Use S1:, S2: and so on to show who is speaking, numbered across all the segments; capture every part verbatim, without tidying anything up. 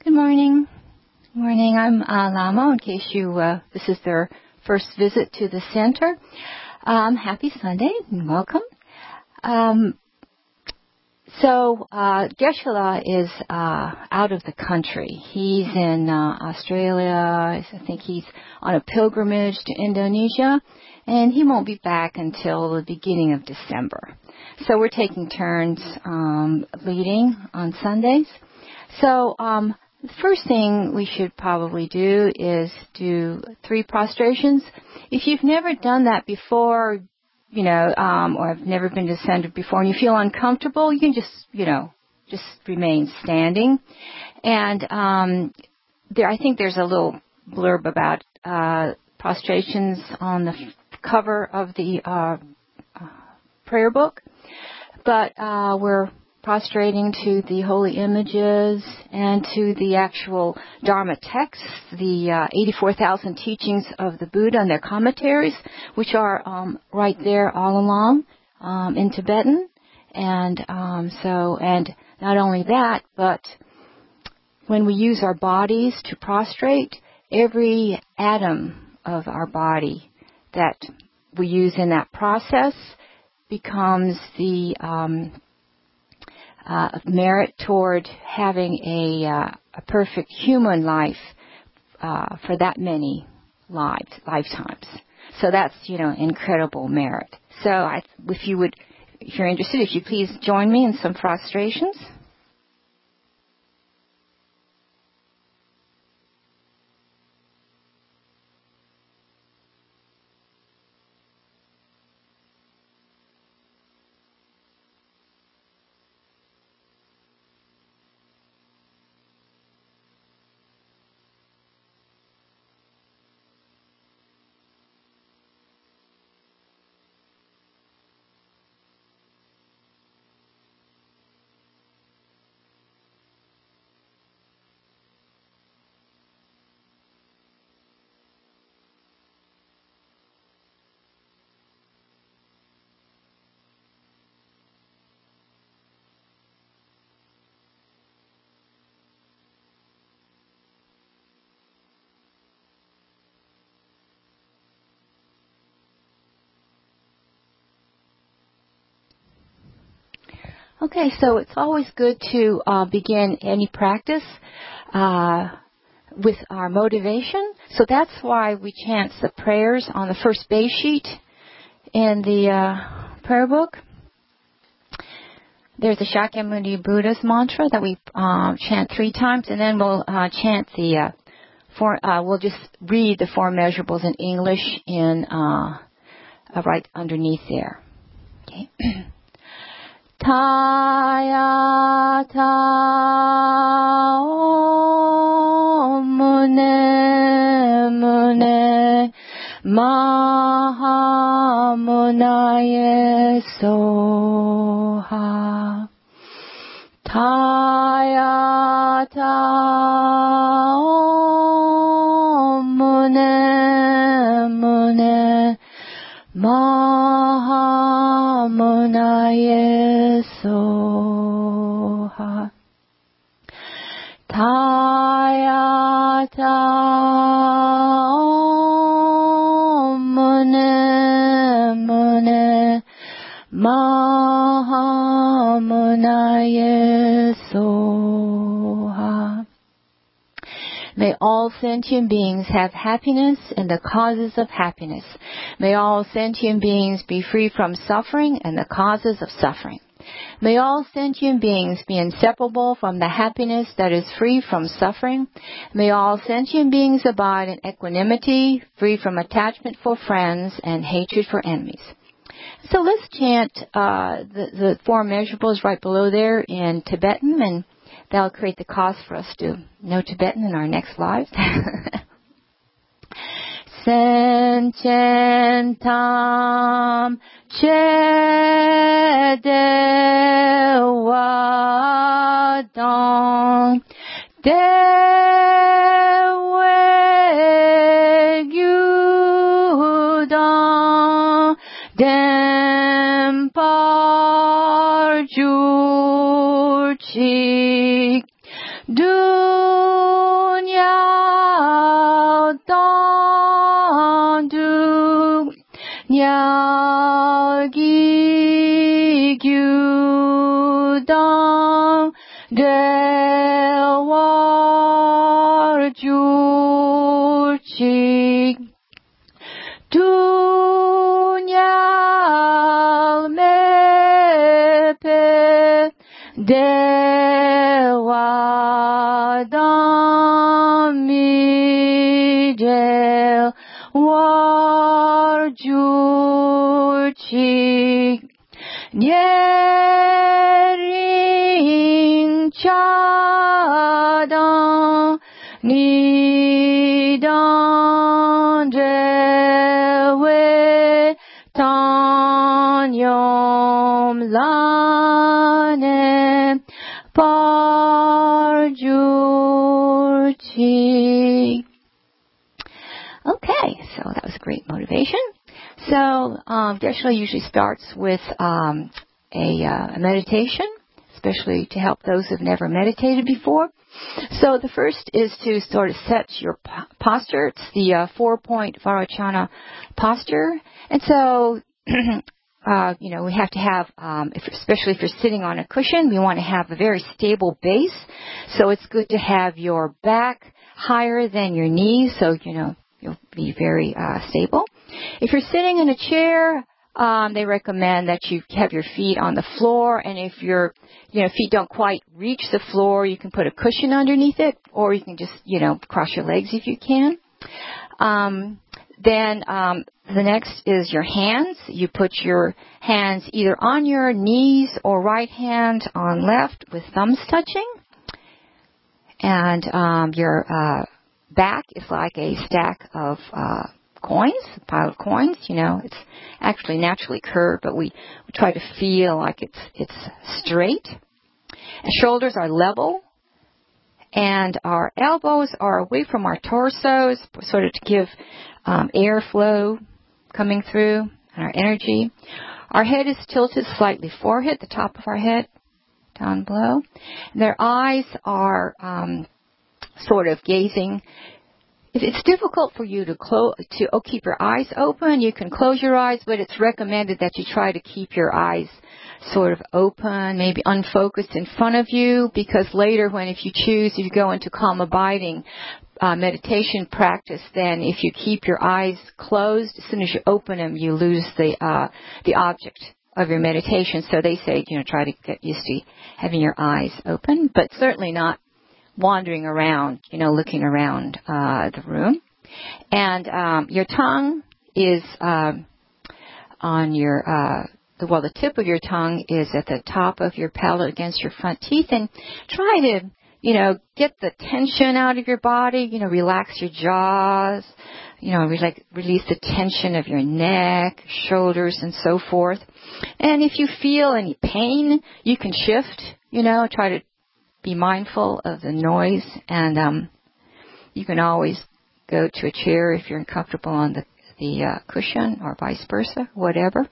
S1: Good morning. Morning. I'm uh, Lama. In case you, uh, this is their first visit to the center. Um, happy Sunday and welcome. Um, so uh, Geshe-la is uh, out of the country. He's in uh, Australia. I think he's on a pilgrimage to Indonesia, and he won't be back until the beginning of December. So we're taking turns um, leading on Sundays. So um, the first thing we should probably do is do three prostrations. If you've never done that before, you know, um, or have never been to center before and you feel uncomfortable, you can just, you know, just remain standing. And um, there, I think there's a little blurb about uh, prostrations on the f- cover of the uh, uh, prayer book. But uh, we're prostrating to the holy images and to the actual Dharma texts, the uh, eighty-four thousand teachings of the Buddha and their commentaries, which are um, right there all along um, in Tibetan. And um, so, and not only that, but when we use our bodies to prostrate, every atom of our body that we use in that process becomes the um, Uh, merit toward having a, uh, a perfect human life uh, for that many lives, lifetimes. So that's, you know, incredible merit. So I, if you would, if you're interested, if you please join me in some prostrations. Okay, so it's always good to uh, begin any practice uh, with our motivation. So that's why we chant the prayers on the first base sheet in the uh, prayer book. There's the Shakyamuni Buddha's mantra that we uh, chant three times, and then we'll uh, chant the uh, four. Uh, we'll just read the four measurables in English in uh, uh, right underneath there. Okay. Taya ta mune mune maha munaye soha. Taya ta mune mune maha munaye soha. Taya ta mune mune maha munaye soha. May all sentient beings have happiness and the causes of happiness. May all sentient beings be free from suffering and the causes of suffering. May all sentient beings be inseparable from the happiness that is free from suffering. May all sentient beings abide in equanimity, free from attachment for friends and hatred for enemies. So let's chant uh, the, the four measurables right below there in Tibetan, and that'll create the cause for us to know Tibetan in our next lives. Senchen che dewa dong dewe gyu dong dempar ju chik du Dewa Damijel Warjuchi Nyering Chadang Nidan Dewe Tanyom Lane Parjuchi. Okay, so that was great motivation. So um, Geshe-la usually starts with um, a, uh, a meditation, especially to help those who've never meditated before. So the first is to sort of set your p- posture. It's the uh, four-point Vairochana posture. And so, uh, you know, we have to have, um, if, especially if you're sitting on a cushion, we want to have a very stable base. So it's good to have your back higher than your knees, so, you know, you'll be very uh, stable. If you're sitting in a chair, um, they recommend that you have your feet on the floor, and if your, you know, feet don't quite reach the floor, you can put a cushion underneath it, or you can just, you know, cross your legs if you can. Um, then um, the next is your hands. You put your hands either on your knees or right hand on left with thumbs touching, and um, your uh, back is like a stack of uh, coins, a pile of coins. You know, it's actually naturally curved, but we, we try to feel like it's it's straight. And shoulders are level, and our elbows are away from our torsos, sort of to give um, airflow coming through and our energy. Our head is tilted slightly forward, the top of our head down below. And their eyes are um, sort of gazing. If it's difficult for you to close, to oh, keep your eyes open, you can close your eyes, but it's recommended that you try to keep your eyes sort of open, maybe unfocused in front of you, because later when if you choose, if you go into calm abiding uh, meditation practice, then if you keep your eyes closed, as soon as you open them, you lose the uh, the object of your meditation. So they say, you know, try to get used to having your eyes open, but certainly not wandering around, you know, looking around uh, the room. And um, your tongue is uh, on your, uh, the, well, the tip of your tongue is at the top of your palate against your front teeth. And try to, you know, get the tension out of your body, you know, relax your jaws, you know, re- release the tension of your neck, shoulders, and so forth. And if you feel any pain, you can shift, you know, try to be mindful of the noise, and um, you can always go to a chair if you're uncomfortable on the, the uh, cushion, or vice versa, whatever.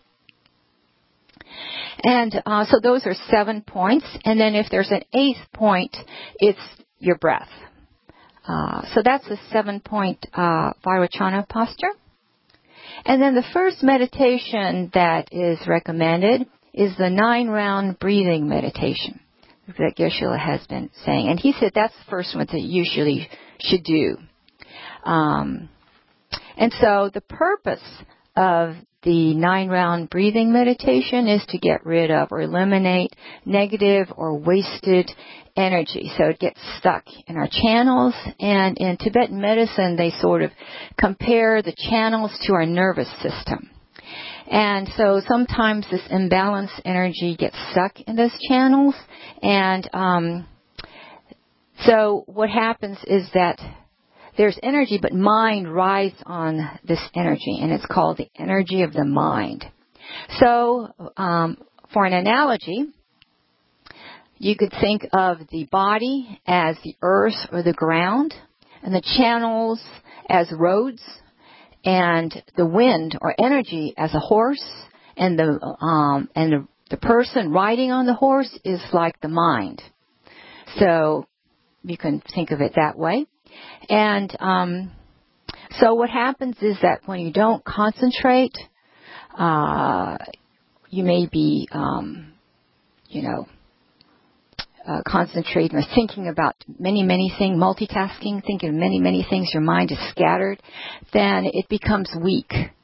S1: And uh, so those are seven points. And then if there's an eighth point, it's your breath. Uh, so that's a seven-point uh, Vairochana posture. And then the first meditation that is recommended is the nine-round breathing meditation that Geshe-la has been saying. And he said that's the first one that you usually should do. Um, and so the purpose of the nine-round breathing meditation is to get rid of or eliminate negative or wasted energy. So it gets stuck in our channels. And in Tibetan medicine, they sort of compare the channels to our nervous system. And so sometimes this imbalanced energy gets stuck in those channels. And um, so what happens is that there's energy, but mind rides on this energy, and it's called the energy of the mind. So um, for an analogy, you could think of the body as the earth or the ground, and the channels as roads, and the wind or energy as a horse, and the um, and the, the person riding on the horse is like the mind. So you can think of it that way. And um, so what happens is that when you don't concentrate, uh, you may be, um, you know, uh, concentrating or thinking about many, many things, multitasking, thinking of many, many things. Your mind is scattered. Then it becomes weak.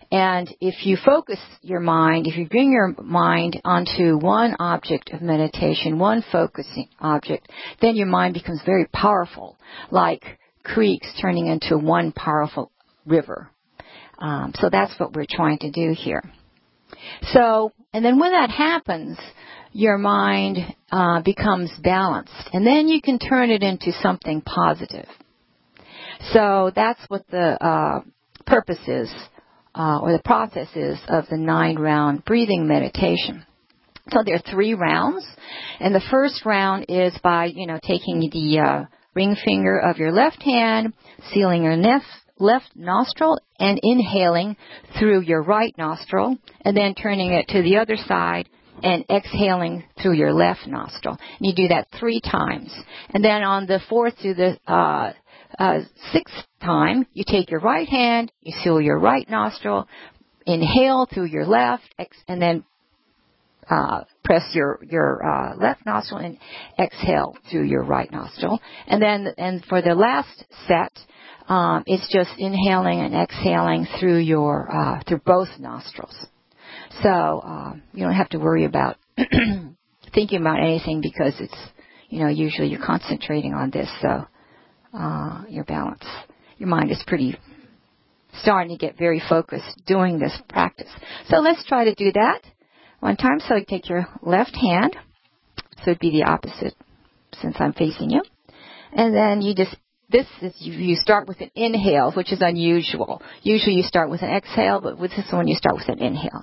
S1: And if you focus your mind, if you bring your mind onto one object of meditation, one focusing object, then your mind becomes very powerful, like creeks turning into one powerful river. Um, so that's what we're trying to do here. So, and then when that happens, your mind uh, becomes balanced, and then you can turn it into something positive. So that's what the uh, purpose is, uh, or the process is, of the nine-round breathing meditation. So there are three rounds, and the first round is by, you know, taking the uh, ring finger of your left hand, sealing your nef- left nostril, and inhaling through your right nostril, and then turning it to the other side and exhaling through your left nostril. And you do that three times. And then on the fourth to the uh, uh, sixth time, you take your right hand, you seal your right nostril, inhale through your left, ex- and then uh, press your your uh, left nostril and exhale through your right nostril. And then, and for the last set, um, it's just inhaling and exhaling through your uh, through both nostrils. So uh, you don't have to worry about thinking about anything, because it's, you know, usually you're concentrating on this, so uh, your balance, your mind is pretty starting to get very focused doing this practice. So let's try to do that one time. So you take your left hand, so it'd be the opposite since I'm facing you, and then you just, this is, you, you start with an inhale, which is unusual. Usually you start with an exhale, but with this one you start with an inhale.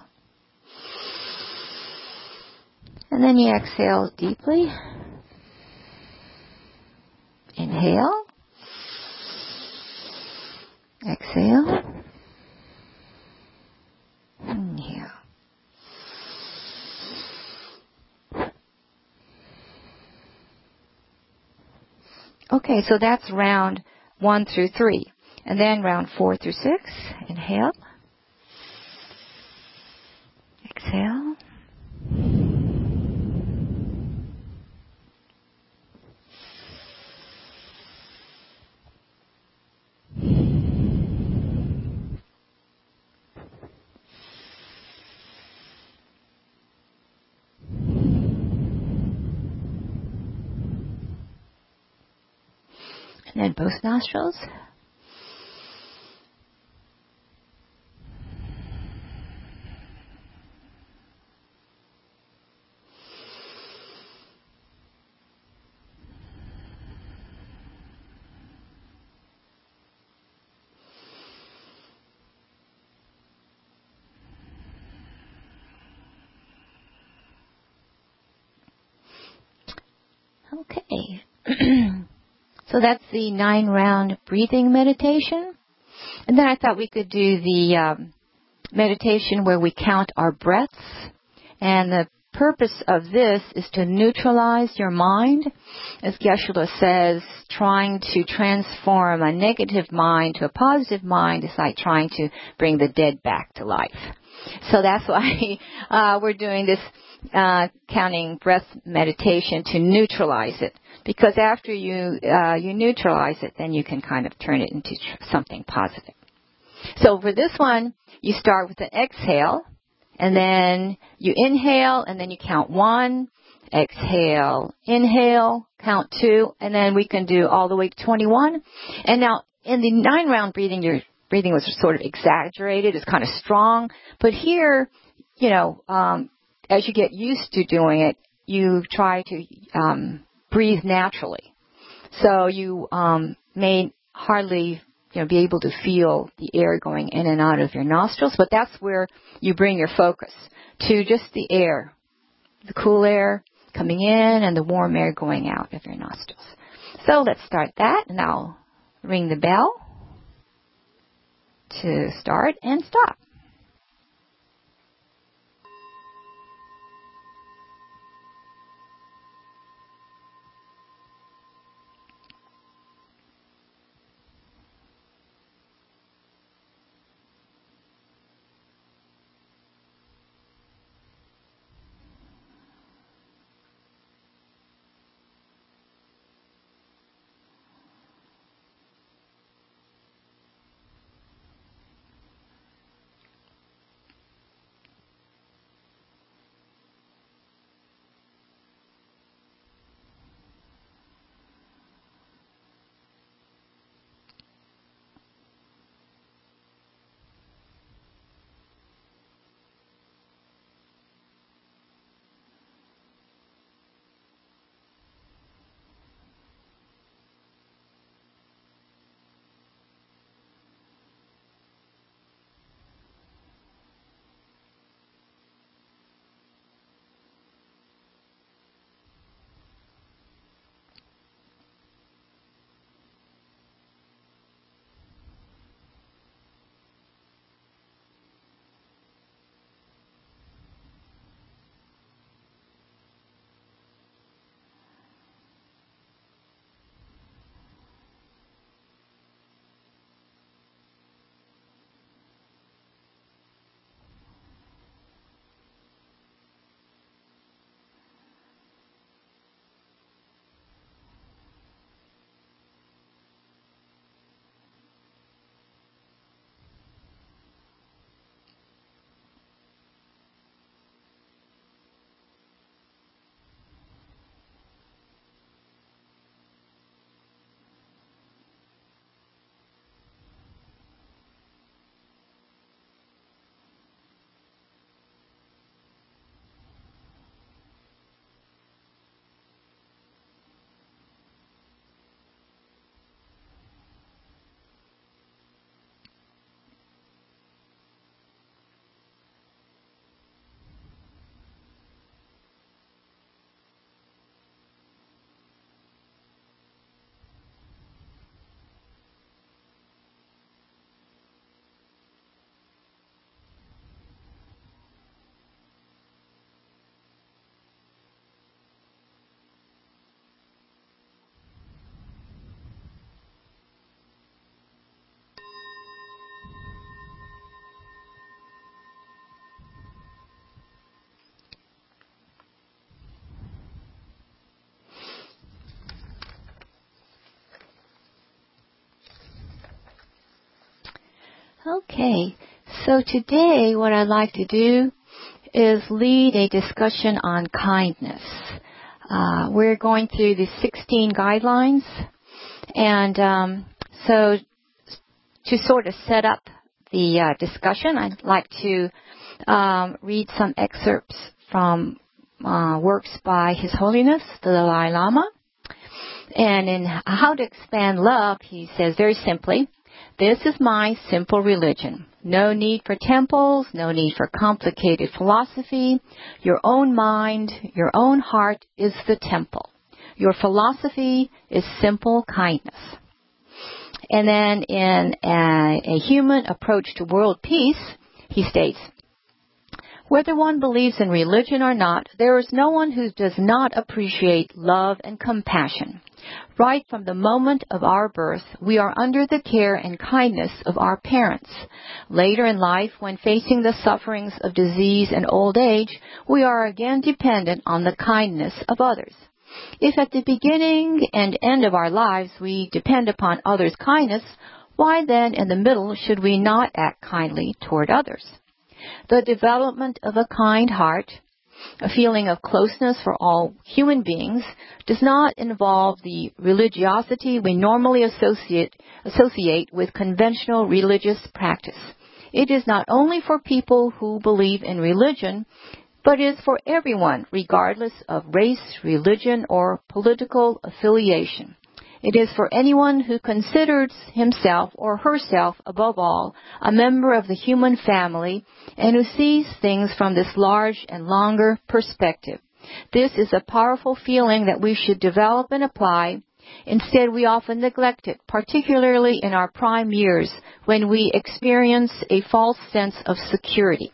S1: And then you exhale deeply. Inhale. Exhale. Inhale. Okay, so that's round one through three. And then round four through six. Inhale. Exhale. And then both nostrils. Okay. So that's the nine-round breathing meditation. And then I thought we could do the um, meditation where we count our breaths. And the purpose of this is to neutralize your mind. As Geshe-la says, trying to transform a negative mind to a positive mind is like trying to bring the dead back to life. So that's why uh, we're doing this uh, counting breath meditation, to neutralize it. Because after you uh, you neutralize it, then you can kind of turn it into tr- something positive. So for this one, you start with an exhale, and then you inhale, and then you count one, exhale, inhale, count two, and then we can do all the way to twenty-one. And now in the nine-round breathing, your breathing was sort of exaggerated, it's kind of strong. But here, you know, um, as you get used to doing it, you try to um, breathe naturally. So you um, may hardly, you know, be able to feel the air going in and out of your nostrils, but that's where you bring your focus to just the air, the cool air coming in and the warm air going out of your nostrils. So let's start that, and I'll ring the bell to start and stop. Okay, so today what I'd like to do is lead a discussion on kindness. Uh, we're going through the sixteen guidelines, and um, so to sort of set up the uh, discussion, I'd like to um, read some excerpts from uh, works by His Holiness the Dalai Lama. And in How to Expand Love, he says very simply, "This is my simple religion. No need for temples, no need for complicated philosophy. Your own mind, your own heart is the temple. Your philosophy is simple kindness." And then in a, a Human Approach to World Peace, he states, "Whether one believes in religion or not, there is no one who does not appreciate love and compassion. Right from the moment of our birth, we are under the care and kindness of our parents. Later in life, when facing the sufferings of disease and old age, we are again dependent on the kindness of others. If at the beginning and end of our lives we depend upon others' kindness, why then in the middle should we not act kindly toward others? The development of a kind heart, a feeling of closeness for all human beings, does not involve the religiosity we normally associate, associate with conventional religious practice. It is not only for people who believe in religion, but is for everyone, regardless of race, religion, or political affiliation. It is for anyone who considers himself or herself, above all, a member of the human family and who sees things from this large and longer perspective. This is a powerful feeling that we should develop and apply. Instead, we often neglect it, particularly in our prime years when we experience a false sense of security."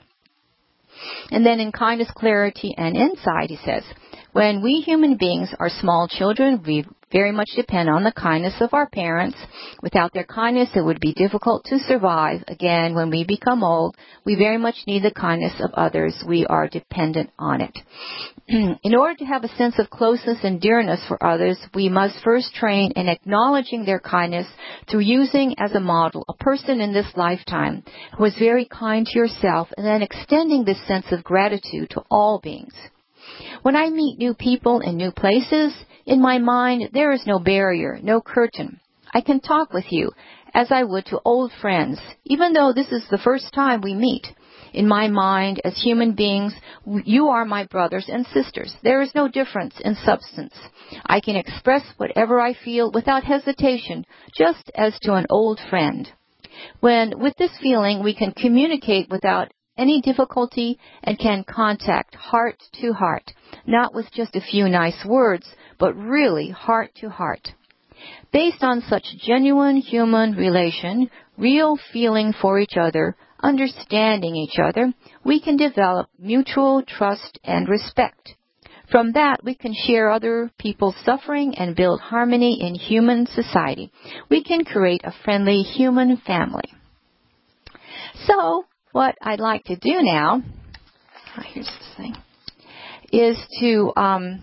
S1: And then in Kindness, Clarity, and Insight, he says, "When we human beings are small children, we very much depend on the kindness of our parents. Without their kindness, it would be difficult to survive. Again, when we become old, we very much need the kindness of others. We are dependent on it. In order to have a sense of closeness and dearness for others, we must first train in acknowledging their kindness through using as a model a person in this lifetime who was very kind to yourself, and then extending this sense of gratitude to all beings. When I meet new people in new places, in my mind, there is no barrier, no curtain. I can talk with you as I would to old friends, even though this is the first time we meet. In my mind, as human beings, you are my brothers and sisters. There is no difference in substance. I can express whatever I feel without hesitation, just as to an old friend. When, with this feeling, we can communicate without any difficulty and can contact heart to heart, not with just a few nice words, but really heart to heart. Based on such genuine human relation, real feeling for each other, understanding each other, we can develop mutual trust and respect. From that, we can share other people's suffering and build harmony in human society. We can create a friendly human family." So, what I'd like to do now, oh, here's this thing, is to, um,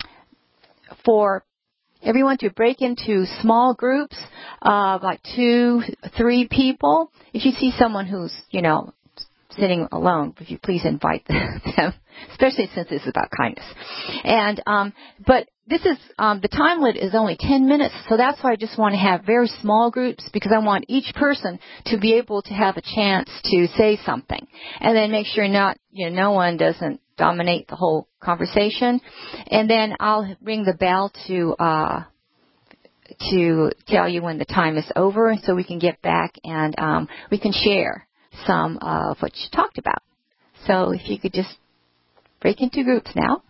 S1: for everyone to break into small groups of like two, three people. If you see someone who's, you know, sitting alone, would you please invite them, especially since this is about kindness. And, um, but this is, um, the time limit is only ten minutes, so that's why I just want to have very small groups, because I want each person to be able to have a chance to say something. And then make sure not, you know, no one doesn't dominate the whole conversation. And then I'll ring the bell to, uh, to tell you when the time is over so we can get back and, um, we can share some of what you talked about. So if you could just break into groups now.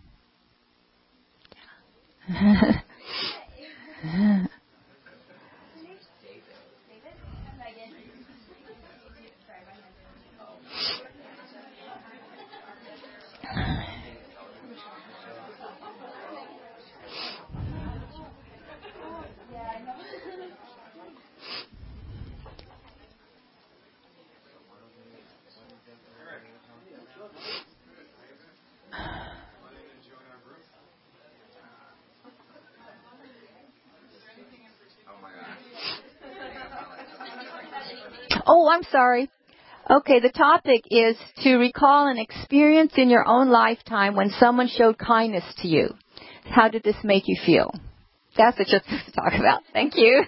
S1: Oh, I'm sorry. Okay, the topic is to recall an experience in your own lifetime when someone showed kindness to you. How did this make you feel? That's what you're supposed to talk about. Thank you.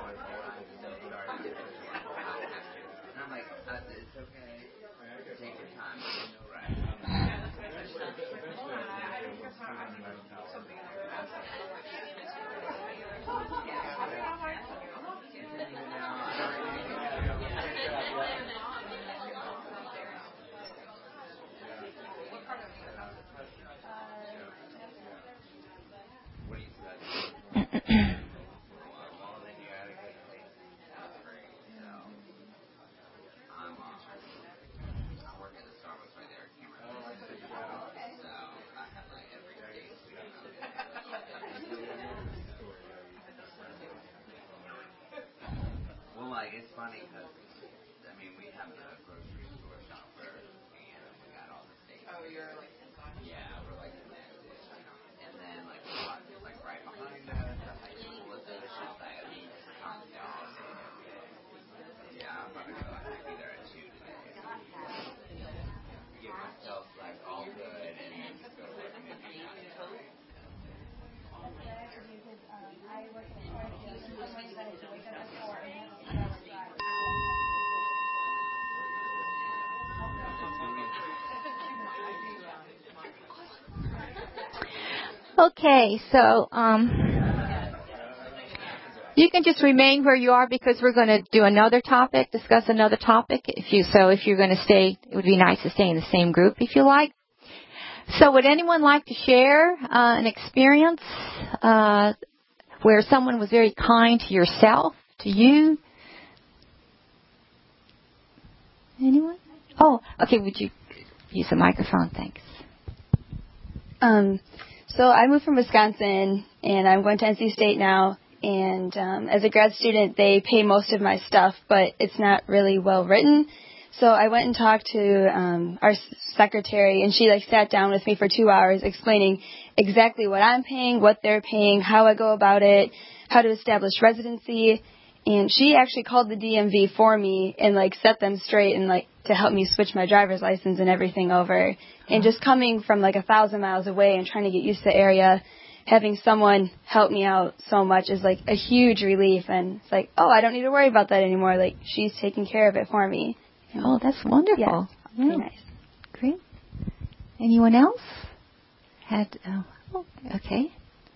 S2: I'm like, it's okay. Take your time. No rush. Well, like, it's funny because, I mean, we have the grocery store shopper, and we got all the steaks. Oh, you're like, yeah, we're like connected. And then, like, a lot, like, right behind us, the high school is there. It's just like, I mean, it's all day, every day. Yeah, I'm going to go, I might be there at two today. Get myself, like, all good, and then just go to work and then be done. I work in a charity, and sometimes I have to wake up at four and have to drive.
S1: Okay, so um, you can just remain where you are because we're going to do another topic, discuss another topic. If you so, if you're going to stay, it would be nice to stay in the same group if you like. So, would anyone like to share uh, an experience uh, where someone was very kind to yourself, to you? Anyone? Oh, okay. Would you use the microphone? Thanks.
S3: Um, so I moved from Wisconsin, and I'm going to N C State now. And um, as a grad student, they pay most of my stuff, but it's not really well written. So I went and talked to um, our secretary, and she like sat down with me for two hours explaining exactly what I'm paying, what they're paying, how I go about it, how to establish residency. And she actually called the D M V for me and like set them straight and like to help me switch my driver's license and everything over. And just coming from like a thousand miles away and trying to get used to the area, having someone help me out so much is like a huge relief. And it's like, oh, I don't need to worry about that anymore. Like she's taking care of it for me.
S1: Oh, that's wonderful.
S3: Yeah,
S1: yeah.
S3: Very nice.
S1: Great. Anyone else? Had oh, okay.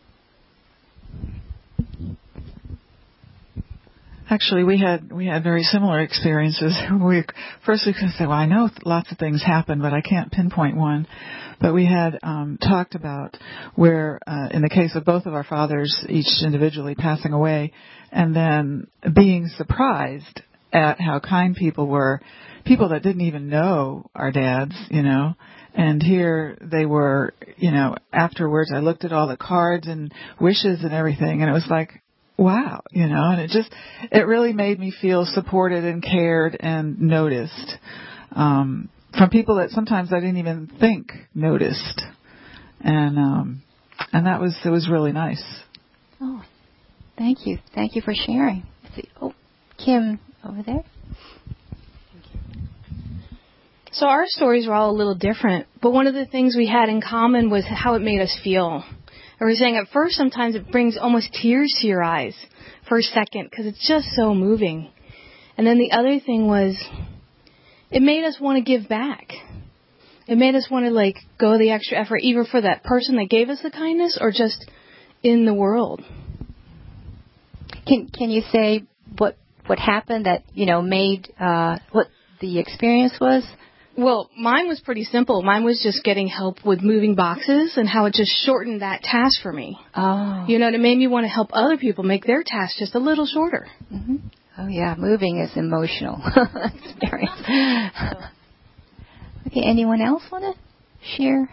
S4: Actually, we had we had very similar experiences. We first we could say, well, I know lots of things happen, but I can't pinpoint one. But we had um, talked about where, uh, in the case of both of our fathers, each individually passing away, and then being surprised at how kind people were, people that didn't even know our dads, you know. And here they were, you know, afterwards I looked at all the cards and wishes and everything, and it was like, wow, you know, and it just, it really made me feel supported and cared and noticed um, from people that sometimes I didn't even think noticed. And um, and that was, it was really nice.
S1: Oh, thank you. Thank you for sharing. Let's see. Oh, Kim over there.
S5: So our stories were all a little different, but one of the things we had in common was how it made us feel. I was saying at first sometimes it brings almost tears to your eyes for a second because it's just so moving. And then the other thing was it made us want to give back. It made us want to like go the extra effort either for that person that gave us the kindness or just in the world.
S1: Can can you say what what happened that, you know, made uh, what the experience was?
S5: Well, mine was pretty simple. Mine was just getting help with moving boxes and how it just shortened that task for me.
S1: Oh.
S5: You know, and it made me want to help other people make their task just a little shorter.
S1: Mm-hmm. Oh, yeah. Moving is emotional experience. Okay. Anyone else want to share?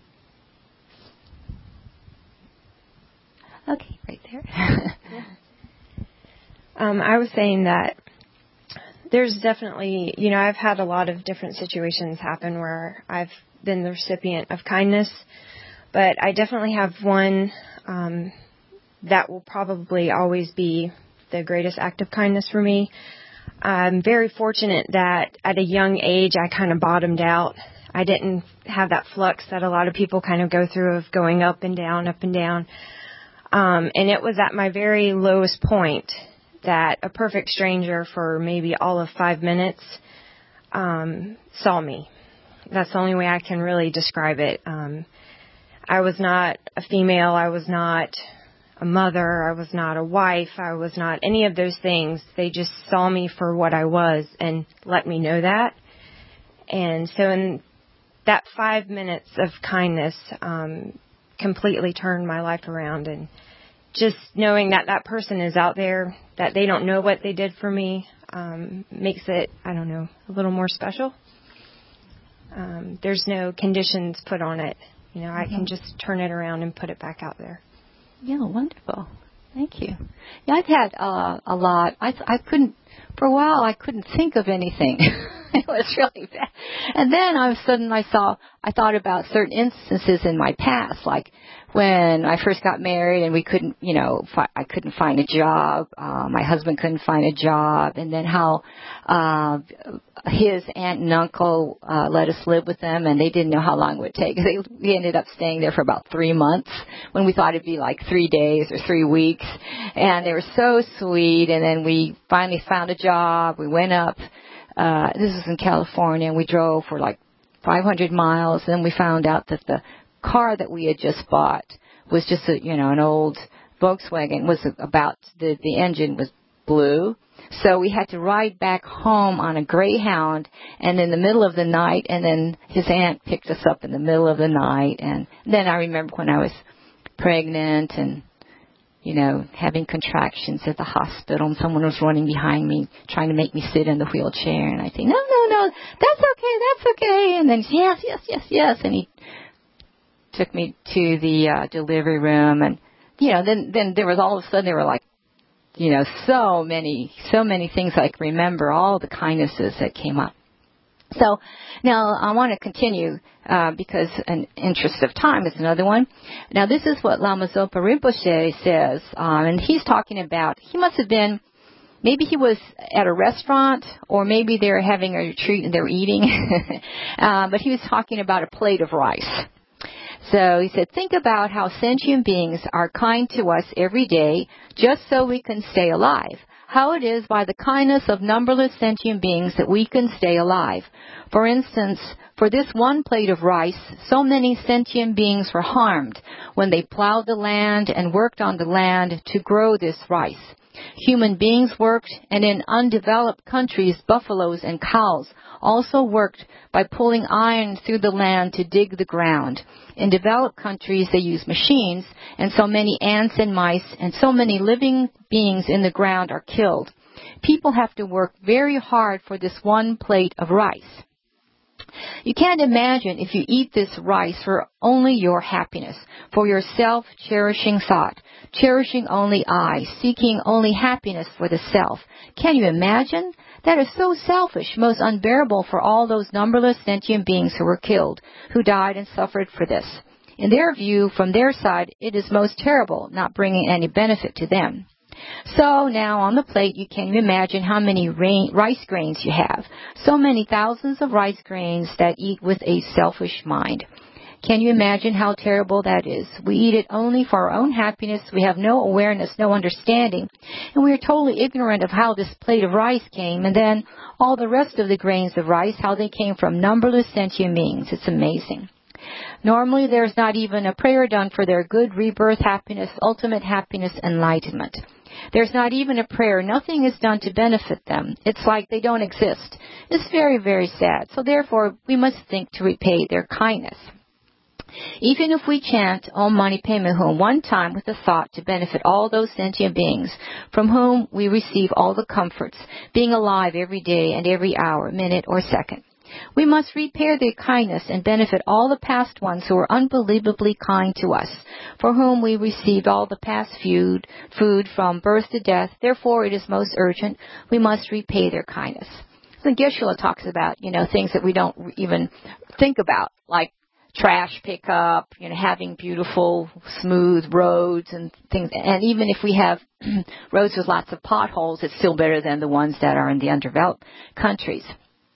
S1: Okay. Right there.
S6: um, I was saying that there's definitely, you know, I've had a lot of different situations happen where I've been the recipient of kindness, but I definitely have one um, that will probably always be the greatest act of kindness for me. I'm very fortunate that at a young age I kind of bottomed out. I didn't have that flux that a lot of people kind of go through of going up and down, up and down. Um, and it was at my very lowest point that a perfect stranger for maybe all of five minutes um, saw me. That's the only way I can really describe it. Um, I was not a female. I was not a mother. I was not a wife. I was not any of those things. They just saw me for what I was and let me know that. And so in that five minutes of kindness um, completely turned my life around. And just knowing that that person is out there, that they don't know what they did for me, um, makes it, I don't know, a little more special. Um, there's no conditions put on it. You know, I mm-hmm. can just turn it around and put it back out there.
S1: Yeah, wonderful. Thank you. Yeah, I've had uh, a lot. I I couldn't, for a while, I couldn't think of anything. It was really bad. And then all of a sudden I saw, I thought about certain instances in my past, like when I first got married and we couldn't, you know, fi- I couldn't find a job. Uh, my husband couldn't find a job. And then how uh, his aunt and uncle uh, let us live with them, and they didn't know how long it would take. They, we ended up staying there for about three months when we thought it'd be like three days or three weeks. And they were so sweet. And then we finally found a job. We went up. Uh, this was in California, and we drove for like five hundred miles, and then we found out that the car that we had just bought was just a, you know, an old Volkswagen. Was about, the, the engine was blue. So we had to ride back home on a Greyhound, and in the middle of the night, and then his aunt picked us up in the middle of the night. And then I remember when I was pregnant and, you know, having contractions at the hospital, and someone was running behind me trying to make me sit in the wheelchair. And I say, no, no, no, that's okay, that's okay. And then he said, yes, yes, yes, yes. And he took me to the uh, delivery room. And, you know, then, then there was all of a sudden there were like, you know, so many, so many things I can remember, all the kindnesses that came up. So now I want to continue uh, because an interest of time is another one. Now this is what Lama Zopa Rinpoche says, um, and he's talking about, he must have been, maybe he was at a restaurant, or maybe they were having a retreat and they were eating, uh, but he was talking about a plate of rice. So he said, think about how sentient beings are kind to us every day just so we can stay alive. How it is by the kindness of numberless sentient beings that we can stay alive. For instance, for this one plate of rice, so many sentient beings were harmed when they plowed the land and worked on the land to grow this rice. Human beings worked, and in undeveloped countries, buffaloes and cows also worked by pulling iron through the land to dig the ground. In developed countries, they use machines, and so many ants and mice and so many living beings in the ground are killed. People have to work very hard for this one plate of rice. You can't imagine if you eat this rice for only your happiness, for your self-cherishing thought, cherishing only I, seeking only happiness for the self. Can you imagine? That is so selfish, most unbearable for all those numberless sentient beings who were killed, who died and suffered for this. In their view, from their side, it is most terrible, not bringing any benefit to them. So now on the plate, you can imagine how many rain, rice grains you have. So many thousands of rice grains that eat with a selfish mind. Can you imagine how terrible that is? We eat it only for our own happiness. We have no awareness, no understanding. And we are totally ignorant of how this plate of rice came. And then all the rest of the grains of rice, how they came from numberless sentient beings. It's amazing. Normally, there's not even a prayer done for their good rebirth, happiness, ultimate happiness, enlightenment. There's not even a prayer. Nothing is done to benefit them. It's like they don't exist. It's very, very sad. So therefore, we must think to repay their kindness. Even if we chant Om Mani Padme Hum one time with the thought to benefit all those sentient beings from whom we receive all the comforts, being alive every day and every hour, minute, or second. We must repay their kindness and benefit all the past ones who were unbelievably kind to us, for whom we received all the past food, food from birth to death. Therefore, it is most urgent. We must repay their kindness. So Geshe-la talks about, you know, things that we don't even think about, like trash pickup, you know, having beautiful, smooth roads and things. And even if we have roads with lots of potholes, it's still better than the ones that are in the undeveloped countries.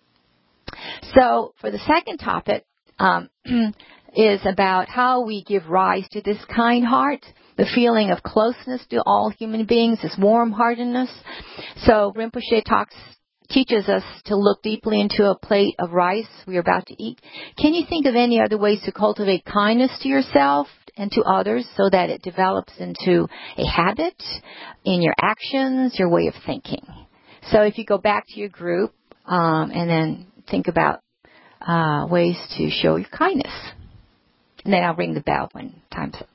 S1: So for the second topic um, is about how we give rise to this kind heart. the feeling of closeness to all human beings, this warm-heartedness. So Rinpoche talks, teaches us to look deeply into a plate of rice we are about to eat. Can you think of any other ways to cultivate kindness to yourself and to others so that it develops into a habit in your actions, your way of thinking? So if you go back to your group um, and then think about uh, ways to show your kindness. And then I'll ring the bell when time's up.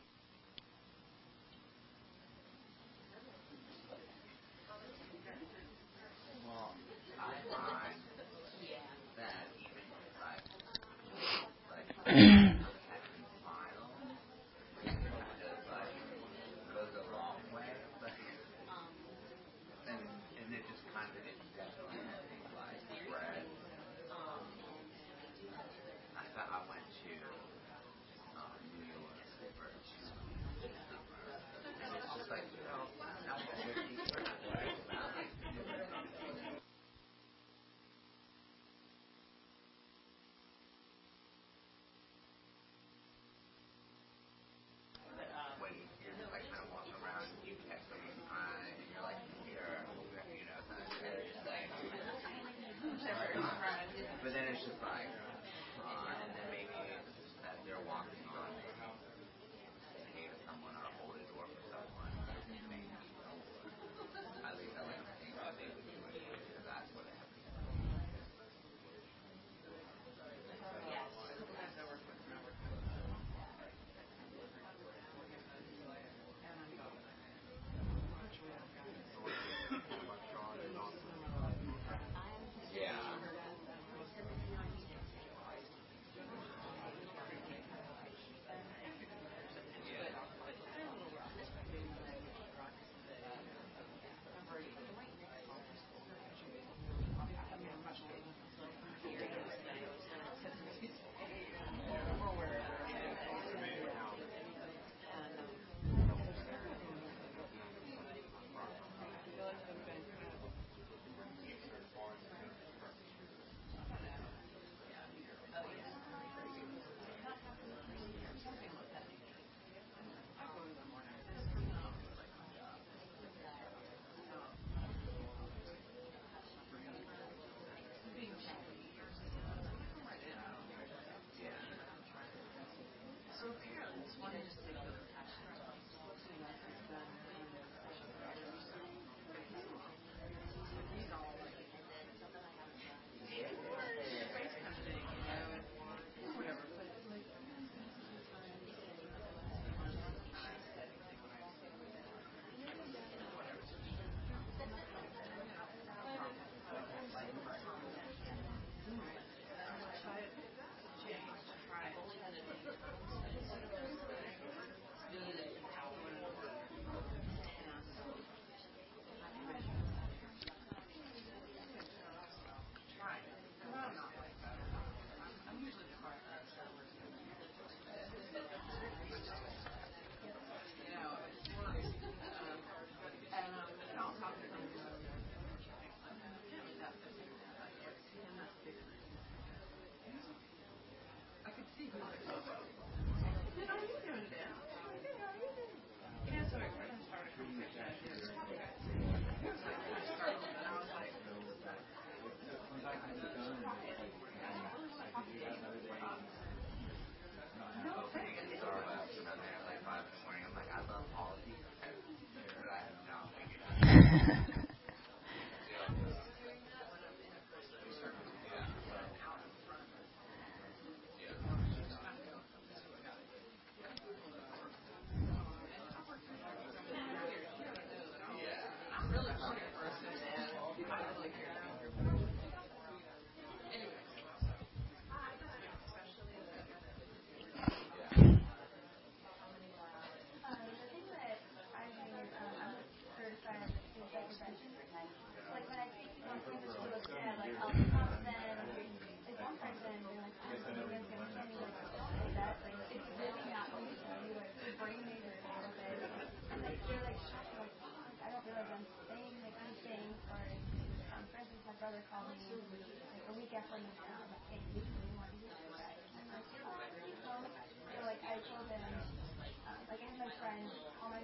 S3: So like I told them, um, like I had my friend, all my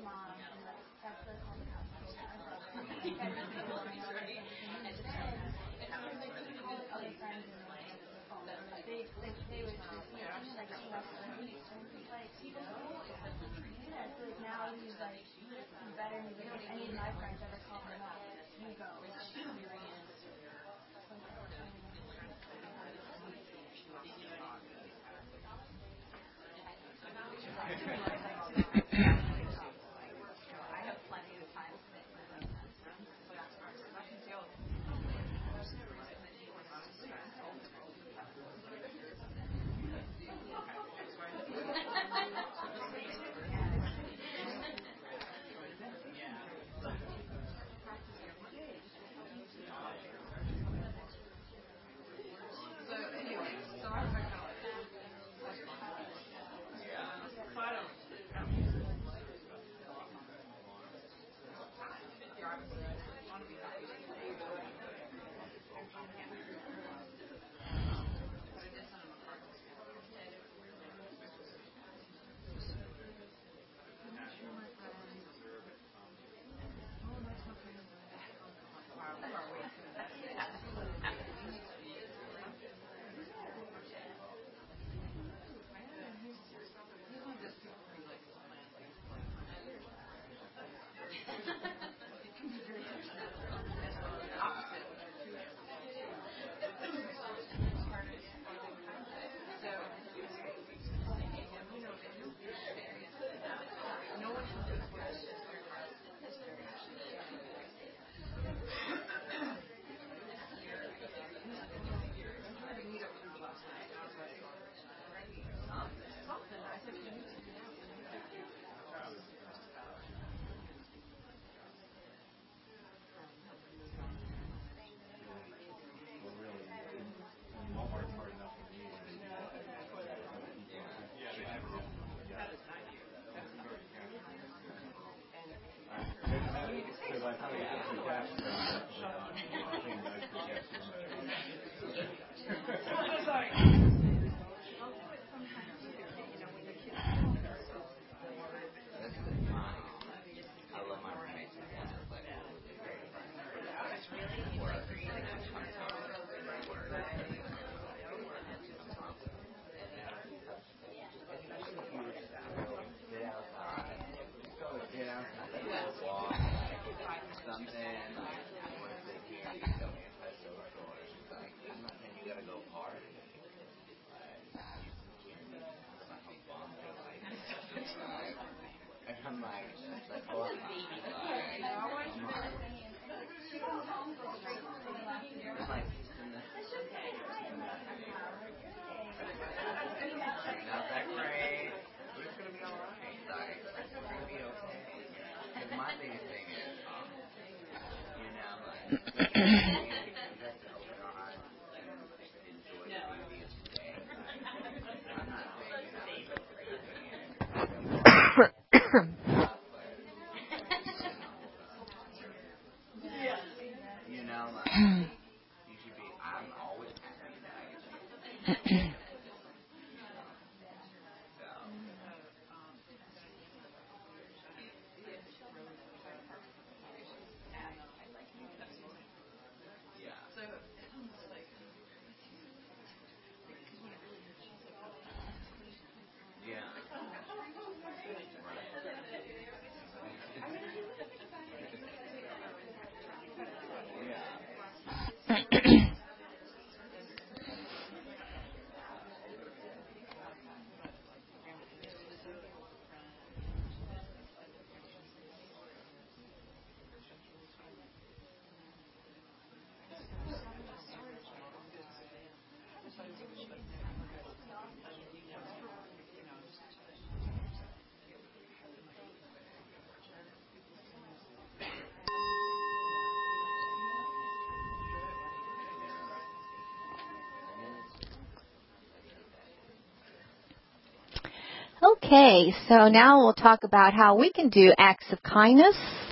S1: Okay, so now we'll talk about how we can do acts of kindness.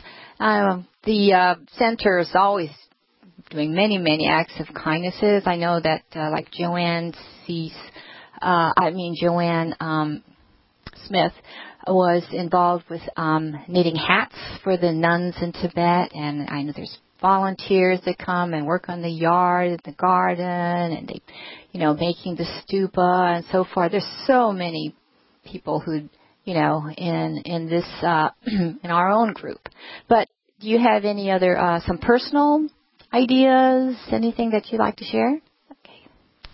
S1: Um, the uh, center is always doing many, many acts of kindnesses. I know that, uh, like Joanne Cease, uh, I mean Joanne um, Smith was involved with um, knitting hats for the nuns in Tibet, and I know there's volunteers that come and work on the yard, the garden, and they, you know, making the stupa and so forth. There's so many people who, you know, in in this uh, in our own group. But do you have any other uh, some personal ideas? Anything that you'd like to share? Okay.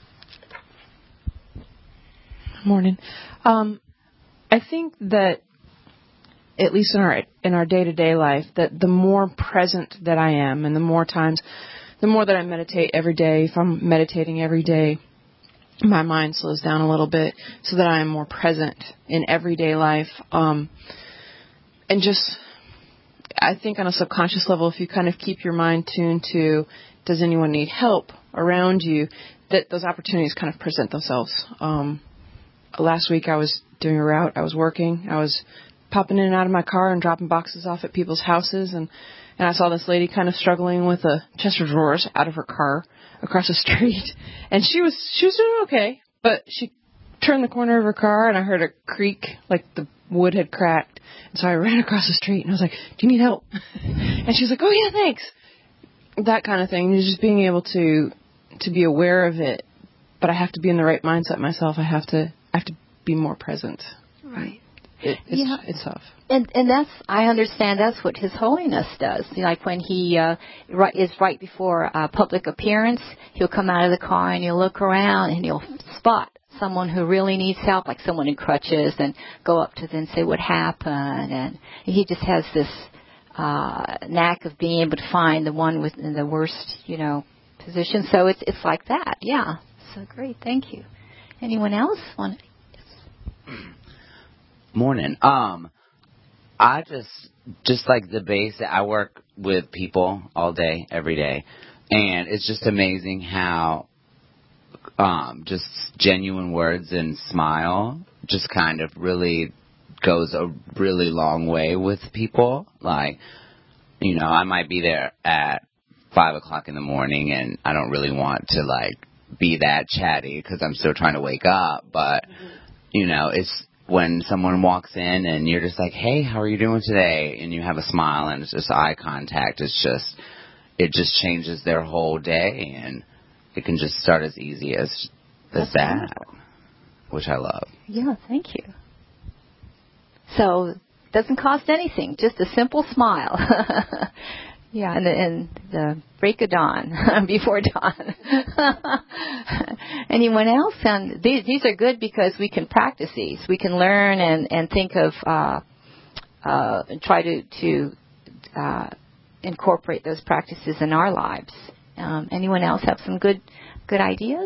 S7: Morning. Um, I think that, at least in our in our day-to-day life, that the more present that I am, and the more times, the more that I meditate every day. If I'm meditating every day, my mind slows down a little bit, so that I am more present in everyday life. Um, and just, I think on a subconscious level, if you kind of keep your mind tuned to, does anyone need help around you, that those opportunities kind of present themselves. Um, last week I was doing a route. I was working. I was popping in and out of my car and dropping boxes off at people's houses, and, and I saw this lady kind of struggling with a chest of drawers out of her car across the street, and she was she was doing okay, but she turned the corner of her car, and I heard a creak, like the wood had cracked, and so I ran across the street, and I was like, do you need help? And she was like, oh yeah, thanks. That kind of thing, just being able to to be aware of it, but I have to be in the right mindset myself. I have to I have to be more present.
S1: Right.
S7: It, it's,
S1: yeah.
S7: it's tough.
S1: And and that's, I understand that's what His Holiness does. Like when he uh, right, is right before a public appearance, he'll come out of the car and he'll look around and he'll spot someone who really needs help, like someone in crutches, and go up to them and say what happened. And he just has this uh, knack of being able to find the one with in the worst, you know, position. So it's it's like that. Yeah. So great. Thank you. Anyone else want?
S2: Morning. Um, I just, just like the base, I work with people all day, every day, and it's just amazing how, um, just genuine words and smile just kind of really goes a really long way with people. Like, you know, I might be there at five o'clock in the morning, and I don't really want to like be that chatty because I'm still trying to wake up, but you know, it's when someone walks in and you're just like, hey, how are you doing today? And you have a smile and it's just eye contact. It's just, it just changes their whole day, and it can just start as easy as, as that, wonderful. Which I love.
S1: Yeah, thank you. So, it doesn't cost anything, just a simple smile. Yeah, and the, and the break of dawn, before dawn. Anyone else? And these, these are good because we can practice these. We can learn and, and think of, uh, uh, and try to, to uh, incorporate those practices in our lives. Um, anyone else have some good good ideas?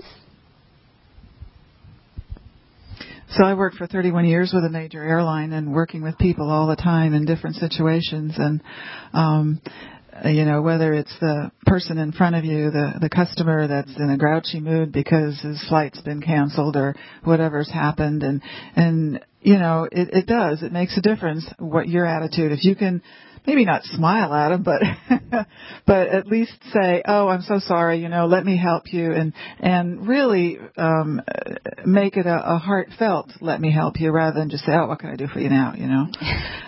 S4: So I worked for thirty-one years with a major airline and working with people all the time in different situations, and um you know, whether it's the person in front of you, the, the customer that's in a grouchy mood because his flight's been canceled or whatever's happened. And, and you know, it, it does. It makes a difference what your attitude. If you can maybe not smile at him, but but at least say, oh, I'm so sorry, you know, let me help you. And, and really um, make it a, a heartfelt let me help you rather than just say, oh, what can I do for you now, you know.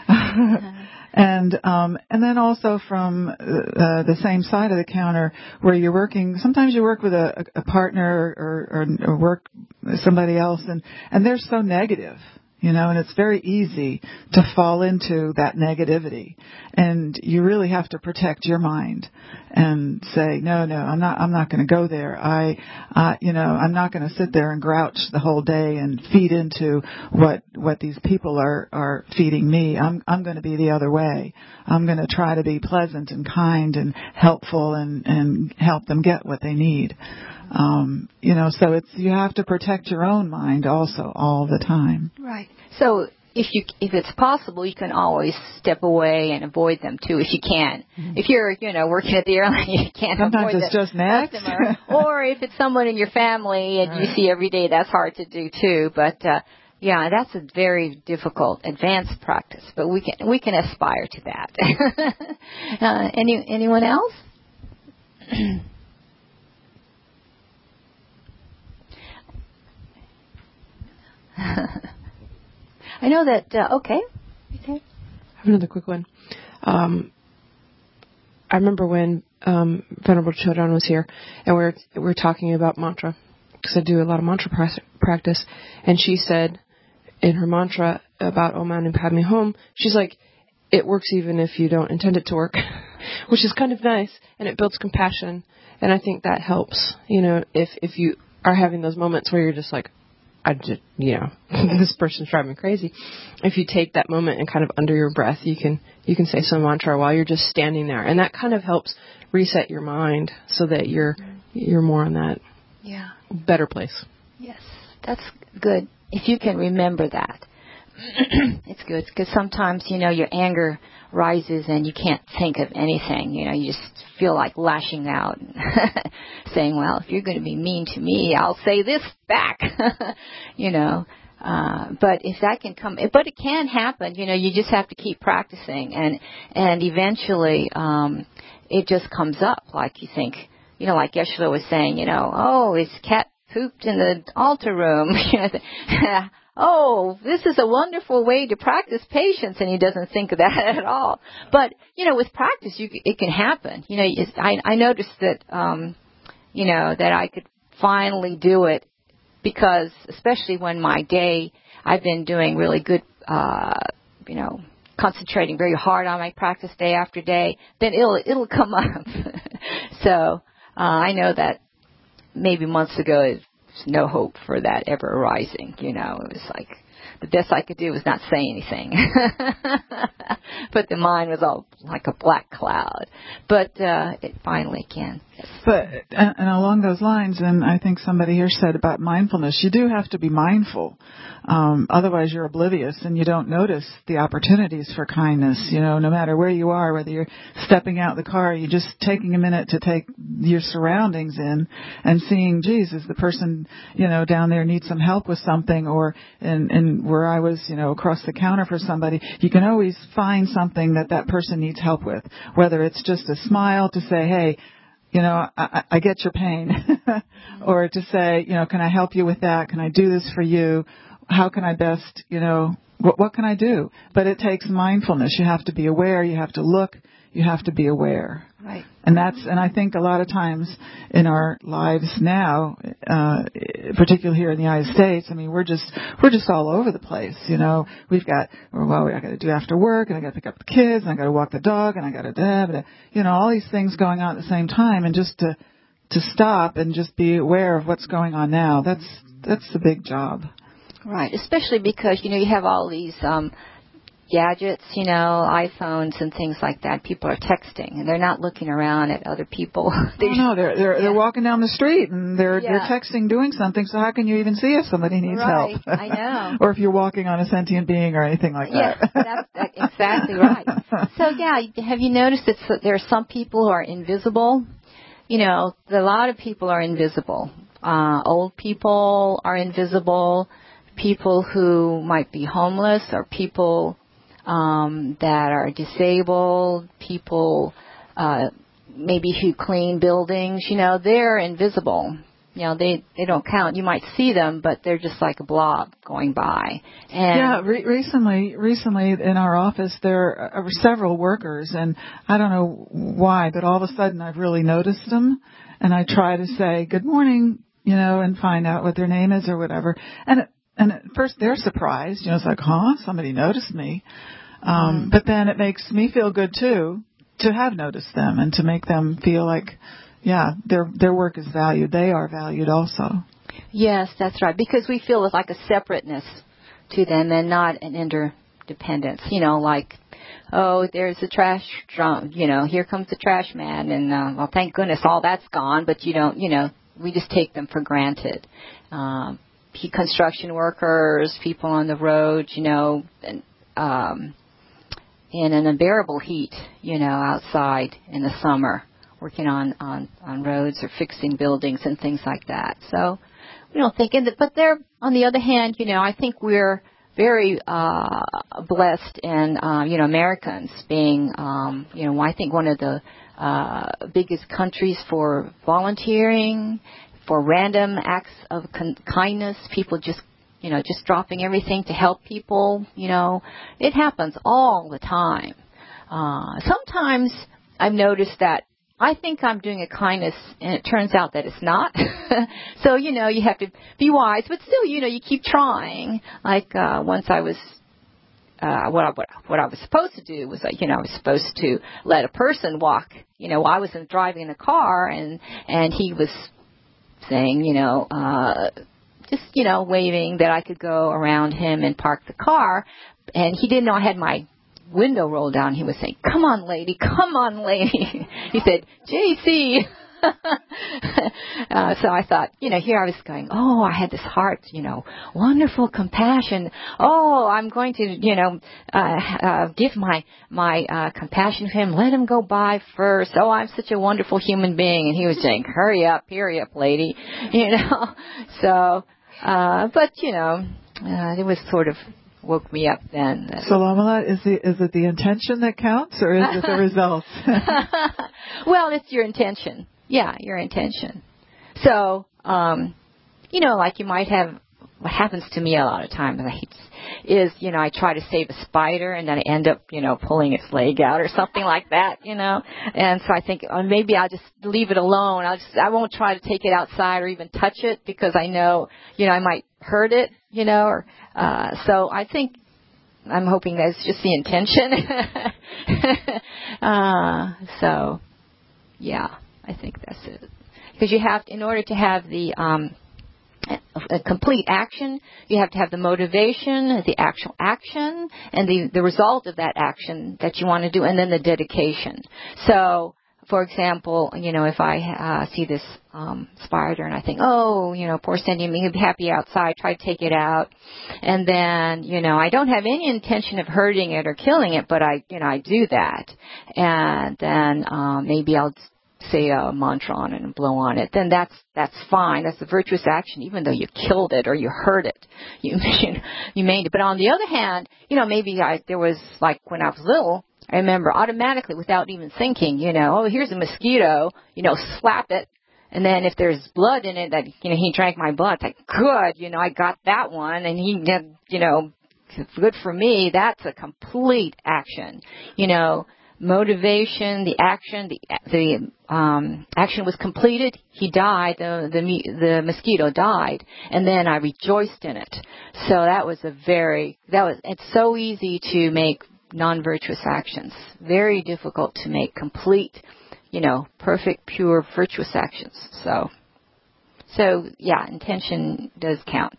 S4: And um, and then also from uh, the same side of the counter where you're working, sometimes you work with a, a partner or, or, or work with somebody else, and, and they're so negative, you know, and it's very easy to fall into that negativity. And you really have to protect your mind and say, no, no, I'm not, I'm not going to go there. I, uh, you know, I'm not going to sit there and grouch the whole day and feed into what, what these people are, are feeding me. I'm, I'm going to be the other way. I'm going to try to be pleasant and kind and helpful and, and help them get what they need. Um, you know, so it's, you have to protect your own mind also all the time.
S1: Right. So if you, if it's possible, you can always step away and avoid them too, if you can. Mm-hmm. If you're, you know, working at the airline, you can't
S4: Sometimes
S1: avoid
S4: it's
S1: the
S4: just next.
S1: customer. Or if it's someone in your family and right. you see every day, that's hard to do too. But, uh, yeah, that's a very difficult advanced practice, but we can, we can aspire to that. uh, any, anyone else? I know that, uh, okay. okay.
S7: I have another quick one. Um, I remember when um, Venerable Chodron was here, and we were, we were talking about mantra, because I do a lot of mantra pra- practice, and she said in her mantra about Om Mani Padme Hum, she's like, it works even if you don't intend it to work, which is kind of nice, and it builds compassion, and I think that helps, you know, if, if you are having those moments where you're just like, I just, you know, this person's driving me crazy. If you take that moment and kind of under your breath, you can you can say some mantra while you're just standing there, and that kind of helps reset your mind so that you're you're more in that
S1: yeah
S7: better place.
S1: Yes, that's good. If you can remember that, it's good, because sometimes, you know, your anger rises and you can't think of anything. You know, you just feel like lashing out and saying, well, if you're going to be mean to me, I'll say this back, you know. Uh, but if that can come, but it can happen, you know, you just have to keep practicing, and, and eventually, um, it just comes up. Like you think, you know, like Yeshua was saying, you know, oh, his cat pooped in the altar room, you know, oh, this is a wonderful way to practice patience, and he doesn't think of that at all. But, you know, with practice, you, it can happen. You know, it's, I, I noticed that, um, you know, that I could finally do it, because especially when my day, I've been doing really good, uh, you know, concentrating very hard on my practice day after day, then it'll, it'll come up. So, uh, I know that maybe months ago, it, no hope for that ever arising. You know, it was like the best I could do was not say anything. But the mind was all like a black cloud. But uh, it finally can. Yes.
S4: But and, and along those lines, and I think somebody here said about mindfulness, you do have to be mindful. Um, otherwise, you're oblivious and you don't notice the opportunities for kindness. You know, no matter where you are, whether you're stepping out the car, you're just taking a minute to take your surroundings in and seeing, geez, is the person, you know, down there needs some help with something, or in, in where I was, you know, across the counter for somebody, you can always find something that that person needs help with, whether it's just a smile to say, hey, you know, I, I get your pain, or to say, you know, can I help you with that? Can I do this for you? How can I best, you know, what, what can I do? But it takes mindfulness. You have to be aware. You have to look. You have to be aware.
S1: Right.
S4: And that's, and I think a lot of times in our lives now, uh, particularly here in the United States, I mean, we're just, we're just all over the place. You know, we've got, well, I got to do after work, and I got to pick up the kids, and I got to walk the dog, and I got to, da, da, you know, all these things going on at the same time, and just to, to stop and just be aware of what's going on now. That's, that's the big job.
S1: Right. Especially because, you know, you have all these, um, gadgets, you know, iPhones and things like that. People are texting, and they're not looking around at other people.
S4: They're, oh, no, they're they're, yeah. they're walking down the street, and they're
S1: yeah.
S4: they're texting, doing something. So how can you even see if somebody needs
S1: right.
S4: help?
S1: I know.
S4: Or if you're walking on a sentient being or anything like
S1: yeah,
S4: that.
S1: that's, that's exactly right. So yeah, have you noticed that there are some people who are invisible? You know, a lot of people are invisible. Uh, old people are invisible. People who might be homeless, or people Um, that are disabled, people uh, maybe who clean buildings, you know, they're invisible. You know, they, they don't count. You might see them, but they're just like a blob going by. And
S4: yeah, re- recently, recently in our office there are several workers, and I don't know why, but all of a sudden I've really noticed them, and I try to say good morning, you know, and find out what their name is or whatever. And it, And at first they're surprised, you know, it's like, huh, somebody noticed me. Um, mm. But then it makes me feel good too, to have noticed them and to make them feel like, yeah, their their work is valued. They are valued also.
S1: Yes, that's right. Because we feel it's like a separateness to them and not an interdependence. You know, like, oh, there's a trash drum, you know, here comes the trash man. And, uh, well, thank goodness all that's gone. But you don't, you know, we just take them for granted. Um, construction workers, people on the road, you know, and, um, in an unbearable heat, you know, outside in the summer, working on, on, on roads or fixing buildings and things like that. So we don't think, that, but they're, on the other hand, you know, I think we're very uh, blessed in, uh, you know, Americans being, um, you know, I think one of the uh, biggest countries for volunteering, for random acts of con- kindness, people just, you know, just dropping everything to help people, you know. It happens all the time. Uh, sometimes I've noticed that I think I'm doing a kindness, and it turns out that it's not. So, you know, you have to be wise, but still, you know, you keep trying. Like uh, once I was, uh, what, I, what, what I was supposed to do was, like, you know, I was supposed to let a person walk. You know, I was driving the car, and and he was saying, you know, uh, just, you know, waving that I could go around him and park the car, and he didn't know I had my window rolled down. He was saying, "Come on, lady, come on, lady." He said, "J C." uh, so I thought, you know, here I was going, oh, I had this heart, you know, wonderful compassion. Oh, I'm going to, you know, uh, uh, give my my uh, compassion to him. Let him go by first. Oh, I'm such a wonderful human being. And he was saying, "Hurry up, hurry up, lady," you know. So, uh, but you know, uh, it was sort of woke me up then.
S4: So, Lamala, is it, is it the intention that counts, or is it the results?
S1: Well, it's your intention. Yeah, your intention. So, um, you know, like you might have, what happens to me a lot of times is, you know, I try to save a spider and then I end up, you know, pulling its leg out or something like that, you know. And so I think, oh, maybe I'll just leave it alone. I'll just, I won't try to take it outside or even touch it because I know, you know, I might hurt it, you know. Or uh, so I think, I'm hoping that's just the intention. uh, so, yeah. I think that's it. Because you have, to, in order to have the um, a complete action, you have to have the motivation, the actual action, and the, the result of that action that you want to do, and then the dedication. So, for example, you know, if I uh, see this um, spider and I think, oh, you know, poor Cindy, he'd be happy outside, try to take it out. And then, you know, I don't have any intention of hurting it or killing it, but I, you know, I do that. And then um, maybe I'll say a mantra on it and blow on it, then that's that's fine. That's a virtuous action, even though you killed it or you hurt it. You you made it. But on the other hand, you know, maybe I, there was, like when I was little, I remember automatically, without even thinking, you know, oh, here's a mosquito, you know, slap it. And then if there's blood in it, that, you know, he drank my blood, it's like, good, you know, I got that one, and he did, you know, good for me. That's a complete action, you know. Motivation, the action, the the um, action was completed. He died. The, the the mosquito died, and then I rejoiced in it. So that was a very that was. It's so easy to make non-virtuous actions. Very difficult to make complete, you know, perfect, pure, virtuous actions. So, so yeah, intention does count.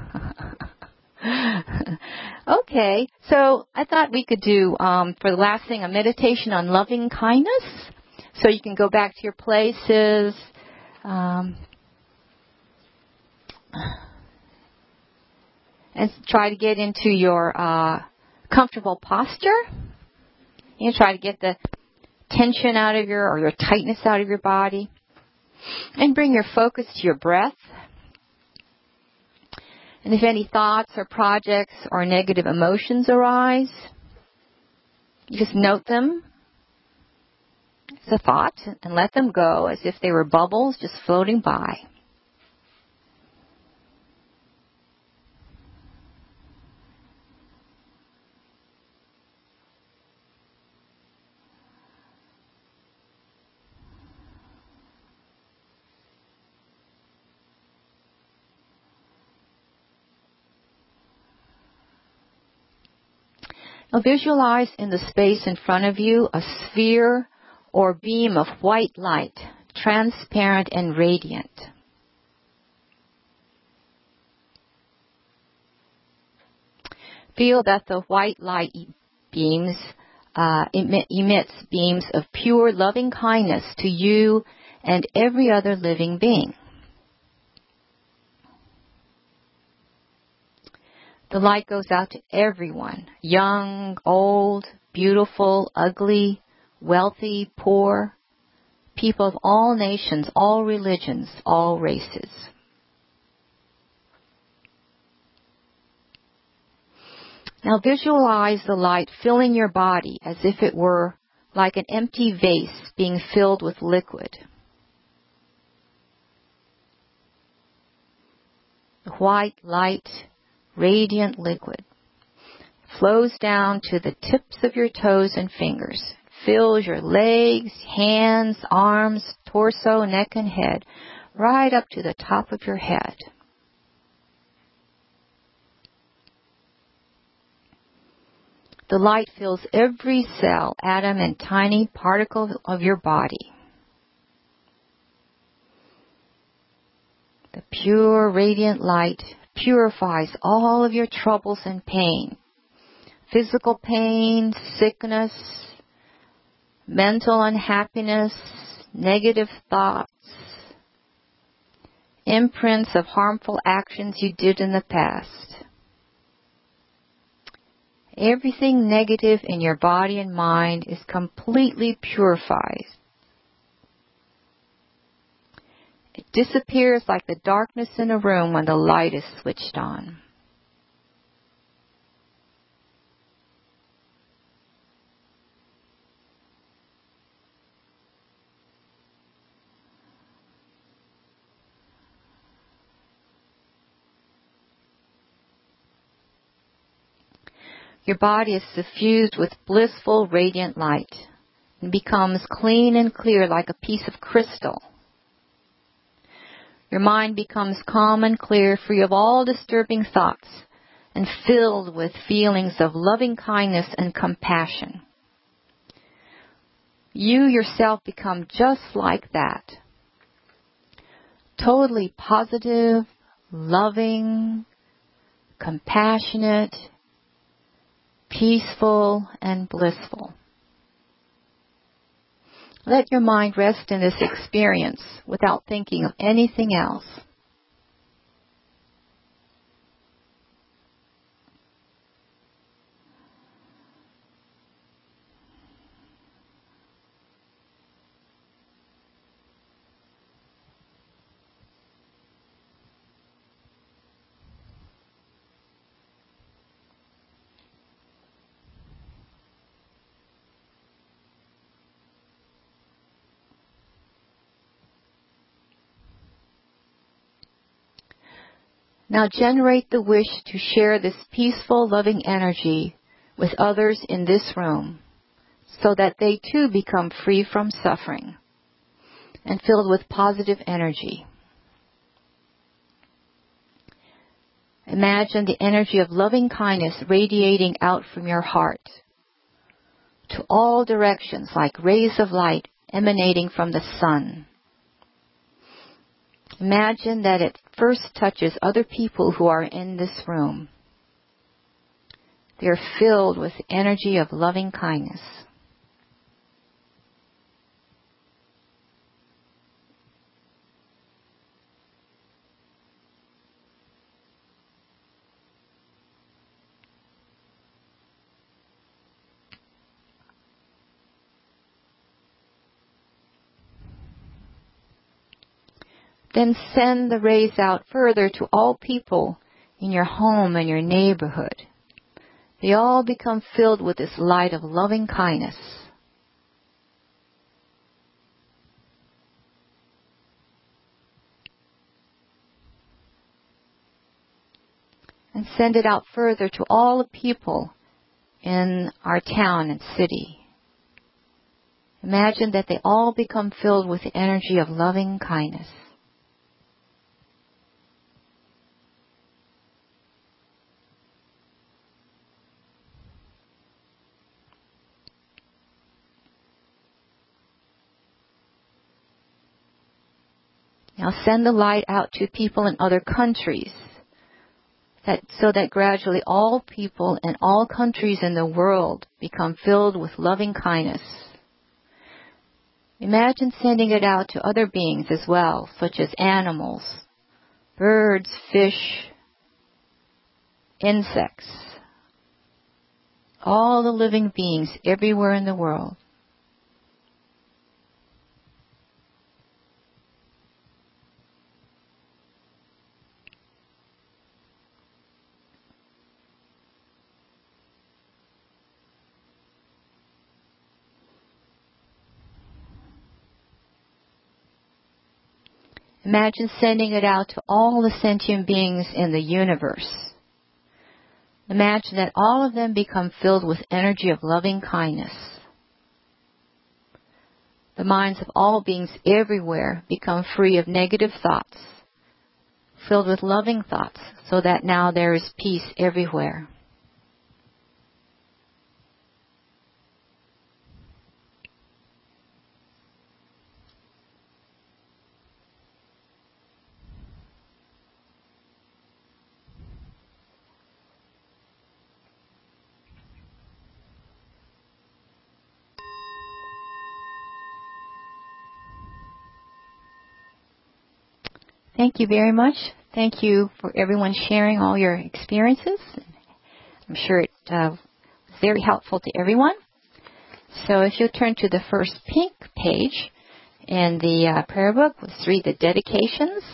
S1: Okay, so I thought we could do, um, for the last thing, a meditation on loving kindness. So you can go back to your places. Um, and try to get into your uh, comfortable posture. You know, try to get the tension out of your, or your tightness out of your body. And bring your focus to your breath. And if any thoughts or projects or negative emotions arise, you just note them as a thought and let them go as if they were bubbles just floating by. Now visualize in the space in front of you a sphere or beam of white light, transparent and radiant. Feel that the white light beams uh, emit, emits beams of pure loving kindness to you and every other living being. The light goes out to everyone, young, old, beautiful, ugly, wealthy, poor, people of all nations, all religions, all races. Now visualize the light filling your body as if it were like an empty vase being filled with liquid. The white light, radiant liquid, flows down to the tips of your toes and fingers, fills your legs, hands, arms, torso, neck, and head, right up to the top of your head. The light fills every cell, atom, and tiny particle of your body. The pure, radiant light purifies all of your troubles and pain. Physical pain, sickness, mental unhappiness, negative thoughts, imprints of harmful actions you did in the past. Everything negative in your body and mind is completely purified. It disappears like the darkness in a room when the light is switched on. Your body is suffused with blissful, radiant light and becomes clean and clear like a piece of crystal. Your mind becomes calm and clear, free of all disturbing thoughts, and filled with feelings of loving kindness and compassion. You yourself become just like that. Totally positive, loving, compassionate, peaceful, and blissful. Let your mind rest in this experience without thinking of anything else. Now generate the wish to share this peaceful, loving energy with others in this room so that they too become free from suffering and filled with positive energy. Imagine the energy of loving kindness radiating out from your heart to all directions like rays of light emanating from the sun. Imagine that it first touches other people who are in this room. They are filled with the energy of loving kindness. Then send the rays out further to all people in your home and your neighborhood. They all become filled with this light of loving kindness. And send it out further to all the people in our town and city. Imagine that they all become filled with the energy of loving kindness. Now send the light out to people in other countries, that, so that gradually all people in all countries in the world become filled with loving kindness. Imagine sending it out to other beings as well, such as animals, birds, fish, insects, all the living beings everywhere in the world. Imagine sending it out to all the sentient beings in the universe. Imagine that all of them become filled with energy of loving kindness. the minds of all beings everywhere become free of negative thoughts, filled with loving thoughts, so that now there is peace everywhere. Thank you very much. Thank you for everyone sharing all your experiences. I'm sure it uh, was very helpful to everyone. So if you'll turn to the first pink page in the uh, prayer book, let's read the dedications.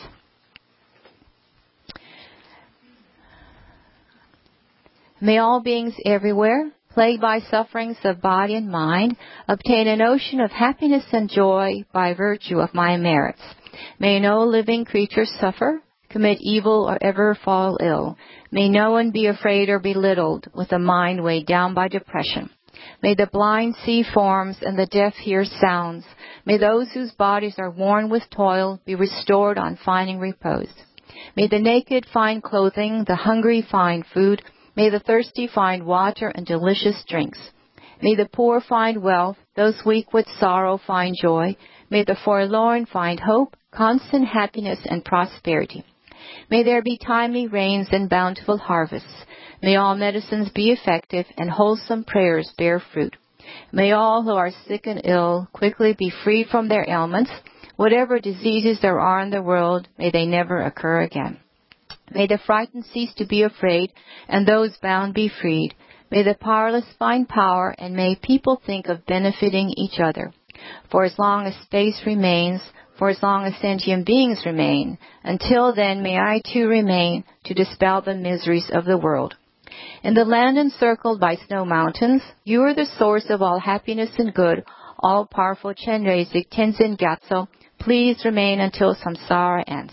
S1: May all beings everywhere, plagued by sufferings of body and mind, obtain an ocean of happiness and joy by virtue of my merits. May no living creature suffer, commit evil, or ever fall ill. May no one be afraid or belittled with a mind weighed down by depression. May the blind see forms and the deaf hear sounds. May those whose bodies are worn with toil be restored on finding repose. May the naked find clothing, the hungry find food. May the thirsty find water and delicious drinks. May the poor find wealth, those weak with sorrow find joy. May the forlorn find hope, constant happiness, and prosperity. May there be timely rains and bountiful harvests. May all medicines be effective and wholesome prayers bear fruit. May all who are sick and ill quickly be freed from their ailments. Whatever diseases there are in the world, may they never occur again. May the frightened cease to be afraid, and those bound be freed. May the powerless find power, and may people think of benefiting each other. For as long as space remains, for as long as sentient beings remain, until then may I too remain to dispel the miseries of the world. In the land encircled by snow mountains, you are the source of all happiness and good, all-powerful Chenrezig Tenzin Gyatso. Please remain until samsara ends.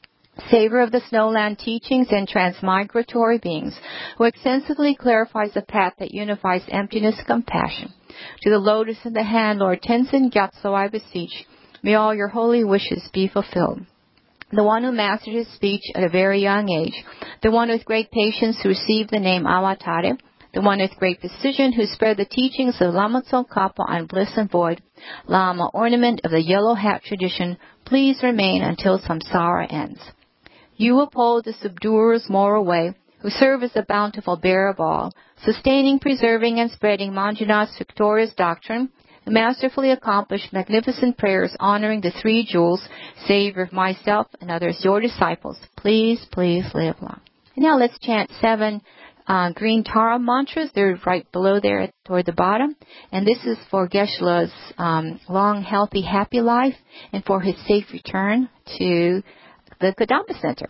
S1: Savor of the snowland teachings and transmigratory beings, who extensively clarifies the path that unifies emptiness and compassion. To the lotus in the hand, Lord Tenzin Gyatso, I beseech, may all your holy wishes be fulfilled. The one who mastered his speech at a very young age, the one with great patience who received the name Avatare, the one with great precision who spread the teachings of Lama Tsongkhapa on bliss and void, Lama ornament of the yellow hat tradition, please remain until samsara ends. You uphold the subduer's moral way, who serve as the bountiful bearer of all, sustaining, preserving, and spreading Manjunath's victorious doctrine, and masterfully accomplished magnificent prayers honoring the three jewels, Savior of myself and others, your disciples. Please, please live long. And now let's chant seven uh, green Tara mantras. They're right below there toward the bottom. And this is for Geshe-la's um, long, healthy, happy life and for his safe return to the Kadamba Center.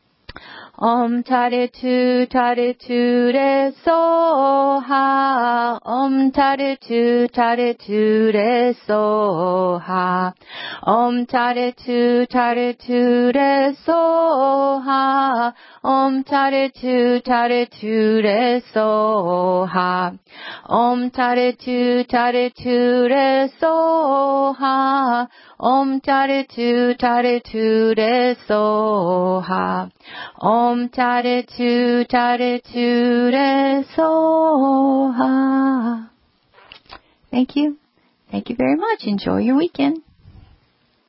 S1: Om Tare Tu Tare Tu Re Soha. Om Tare Tu Tare Tu Re Soha. Om Tare Tu Tare Tu Re Soha. Om Tare Tu Tare Tu Re Soha. Om Tare Tu Tare Tu Re Soha. Om Tare Tu Tare Tu Re Soha. Om Tare Tu Tare Tu Re Soha. Thank you. Thank you very much. Enjoy your weekend.